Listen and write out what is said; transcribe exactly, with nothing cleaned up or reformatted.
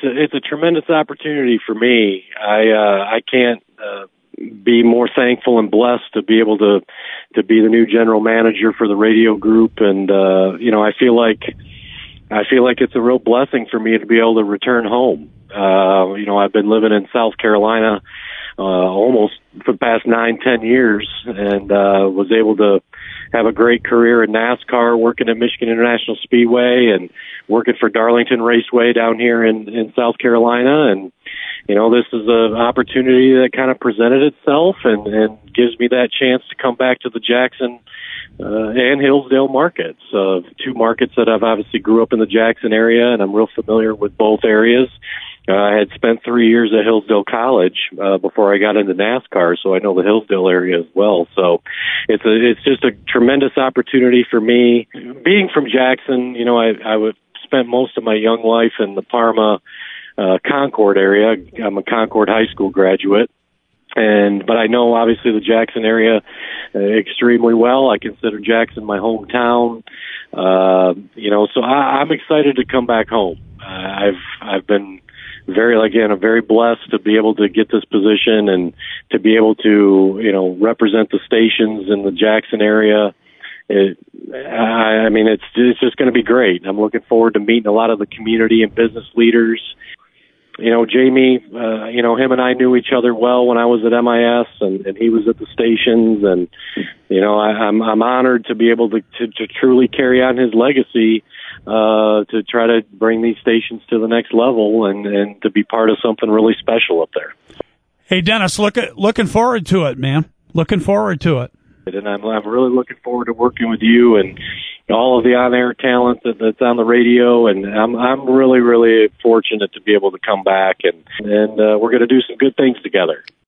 a, it's a tremendous opportunity for me. I uh, I can't uh, be more thankful and blessed to be able to to be the new general manager for the radio group, and uh, you know, I feel like I feel like it's a real blessing for me to be able to return home. Uh, you know, I've been living in South Carolina uh, almost for the past nine, ten years, and uh, was able to have a great career in NASCAR, working at Michigan International Speedway and working for Darlington Raceway down here in, in South Carolina. And, you know, this is an opportunity that kind of presented itself and, and gives me that chance to come back to the Jackson uh, and Hillsdale markets, uh, two markets that I've obviously grew up in the Jackson area, and I'm real familiar with both areas. Uh, I had spent three years at Hillsdale College uh, before I got into NASCAR, so I know the Hillsdale area as well. So it's a, it's just a tremendous opportunity for me. Being from Jackson, you know, I, I would spent most of my young life in the Parma, uh, Concord area. I'm a Concord High School graduate. And, but I know obviously the Jackson area uh, extremely well. I consider Jackson my hometown. Uh, you know, so I, I'm excited to come back home. Uh, I've, I've been, very, again, I'm very blessed to be able to get this position and to be able to, you know, represent the stations in the Jackson area. It, I, I mean, it's, it's just going to be great. I'm looking forward to meeting a lot of the community and business leaders. You know, Jamie, uh, you know, him and I knew each other well when I was at M I S and, and he was at the stations. And, you know, I, I'm, I'm honored to be able to, to, to truly carry on his legacy, uh, to try to bring these stations to the next level and, and to be part of something really special up there. Hey, Dennis, look at, looking forward to it, man. Looking forward to it. And I'm, I'm really looking forward to working with you and all of the on-air talent that, that's on the radio. And I'm, I'm really, really fortunate to be able to come back and, and, uh, we're going to do some good things together.